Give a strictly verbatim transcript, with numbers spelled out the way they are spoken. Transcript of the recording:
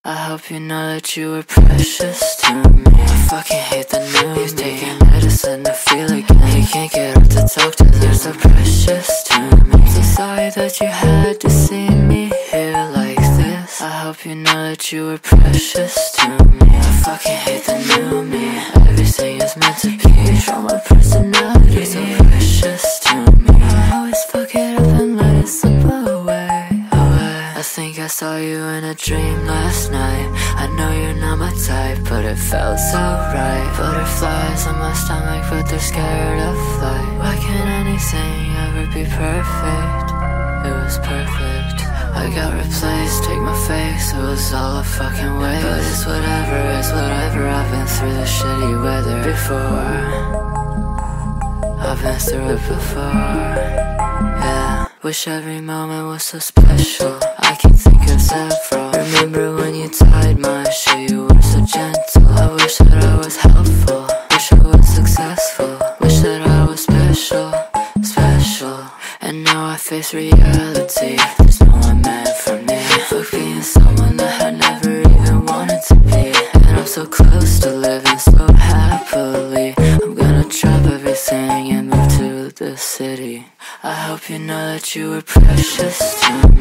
I hope you know that you were precious to me. I fucking hate the news. You've taken medicine to feel again. You can't get up to talk to them. You're so precious to me. I'm so sorry that you had to see me here like this. I hope you know that you were precious to me. I fucking hate the new me. Everything is meant to be. You show my personality. You're so precious to me. I always fuck it up and let it slip away. I think I saw you in a dream last night. I know you're not my type, but it felt so right. Butterflies in my stomach, but they're scared of flight. Why can't anything ever be perfect? It was perfect. I got replaced, take my face, it was all a fucking waste. But it's whatever, it's whatever. I've been through the shitty weather before. I've been through it before. Yeah. Wish every moment was so special. I can think of several. Remember when you tied my shoe, you were so gentle. I wish that I was helpful. Wish I was successful. Wish that I was special, special. And now I face reality. There's no one meant for me. Fuck being someone that I never even wanted to be. And I'm so close to living so happily. I'm gonna drop everything and move to the city. I hope you know that you were precious to me.